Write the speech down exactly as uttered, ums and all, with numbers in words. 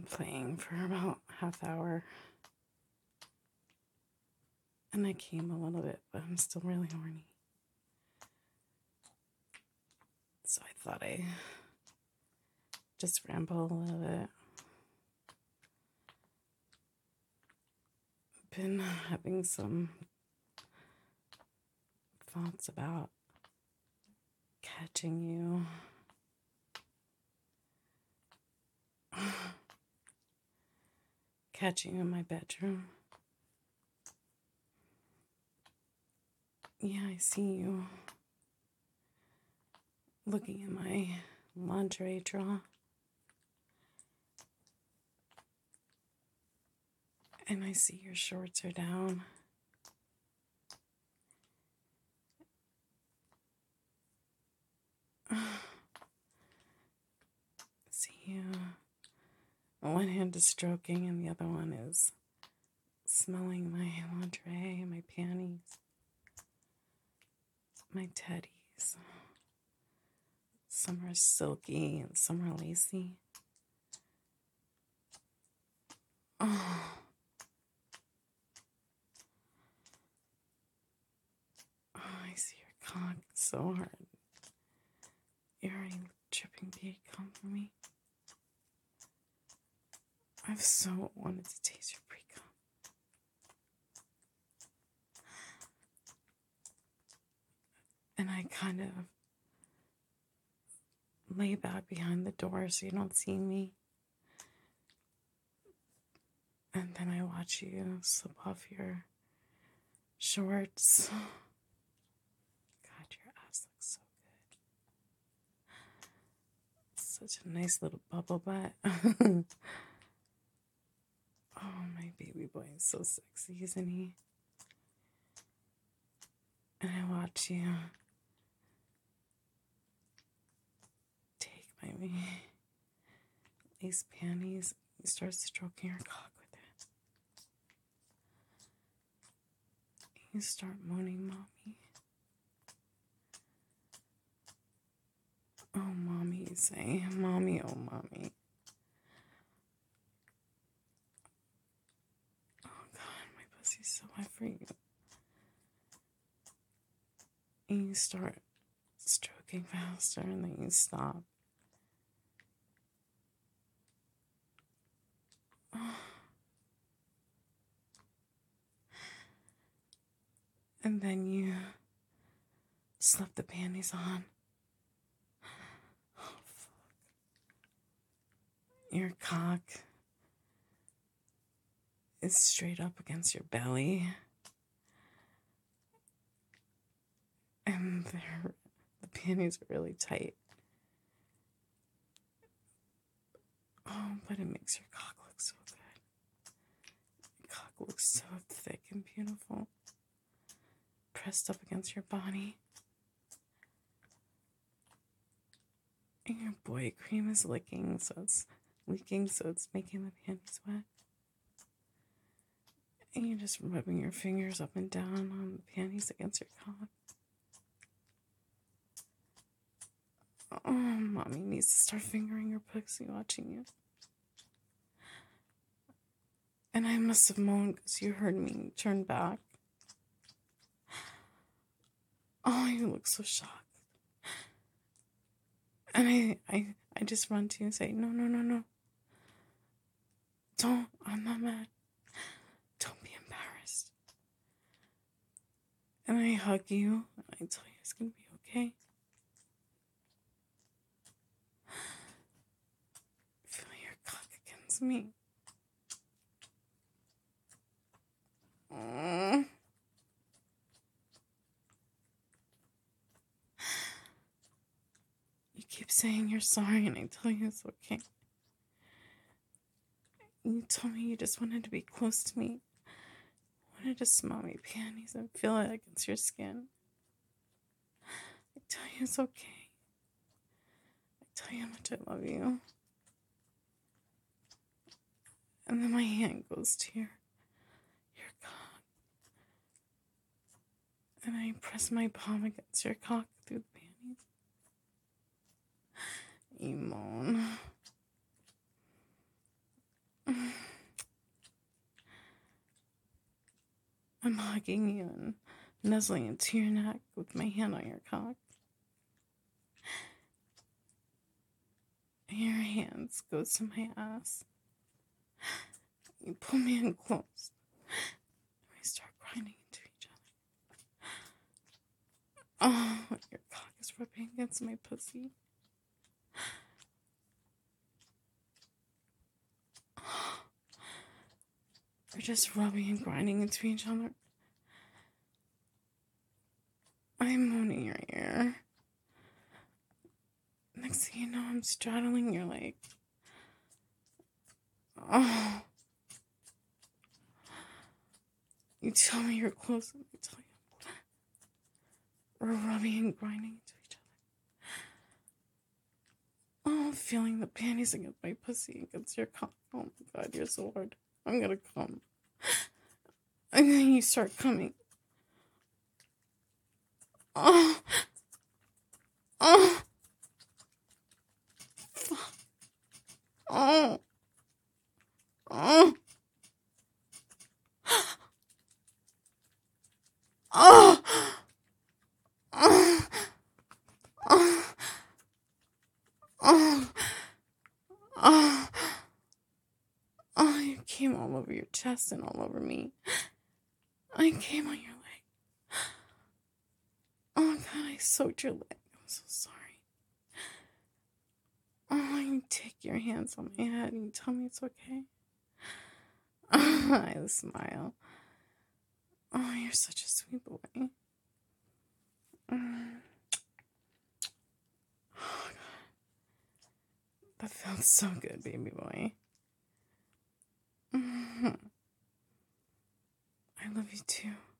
playing for about half hour. And I came a little bit, but I'm still really horny. So I thought I just ramble a little bit. Been having some thoughts about catching you. Catching you in my bedroom. Yeah, I see you looking at my lingerie drawer. And I see your shorts are down. See you. One hand is stroking and the other one is smelling my lingerie, my panties, my teddies. Some are silky and some are lacy. Oh. Oh, I see your cock so hard. You're already tripping big, come for me. I've so wanted to taste your pre-cum. And I kind of lay back behind the door so you don't see me. And then I watch you slip off your shorts. God, your ass looks so good. Such a nice little bubble butt. Oh, my baby boy is so sexy, isn't he? And I watch you take my lace panties. He starts stroking your cock with it. You start moaning, mommy. Oh, mommy, you say. Mommy, oh, mommy. Oh, God, my pussy's so wet for you. And you start stroking faster, and then you stop. Oh. And then you slip the panties on. Oh, fuck. Your cock is straight up against your belly. And the panties are really tight. Oh, but it makes your cock look so good. Your cock looks so thick and beautiful. Pressed up against your body. And your boy cream is licking, so it's leaking, so it's making the panties wet. And you're just rubbing your fingers up and down on the panties against your cock. Oh, mommy needs to start fingering your pussy watching you. And I must have moaned because you heard me turn back. Oh, you look so shocked. And I, I, I just run to you and say, no, no, no, no. Don't, I'm not mad. Don't be embarrassed. And I hug you, and I tell you it's going to be okay. Feel your cock against me. Mm. You keep saying you're sorry, and I tell you it's okay. You told me you just wanted to be close to me. You wanted to smell my panties and feel it against your skin. I tell you it's okay. I tell you how much I love you. And then my hand goes to your, your cock. And I press my palm against your cock through the panties. You moan. I'm hugging you and nuzzling into your neck with my hand on your cock. And your hands go to my ass. You pull me in close. We start grinding into each other. Oh, your cock is rubbing against my pussy. We're just rubbing and grinding into each other. I'm moaning your ear. Next thing you know, I'm straddling your leg. Oh. You tell me you're close, and I tell you we're rubbing and grinding into each other. Oh, I'm feeling the panties against my pussy, against your cock. Oh my god, you're so hard. I'm gonna come. And then you start coming. Oh. Oh. Fuck. Oh. Oh. Oh. Oh. Oh. Oh. Oh. Oh, you came all over your chest and all over me. I came on your leg. Oh god, I soaked your leg. I'm so sorry. Oh, you take your hands on my head and you tell me it's okay. Oh, I smile. Oh, you're such a sweet boy. Mm. Oh, God. That felt so good, baby boy. Mm-hmm. I love you too.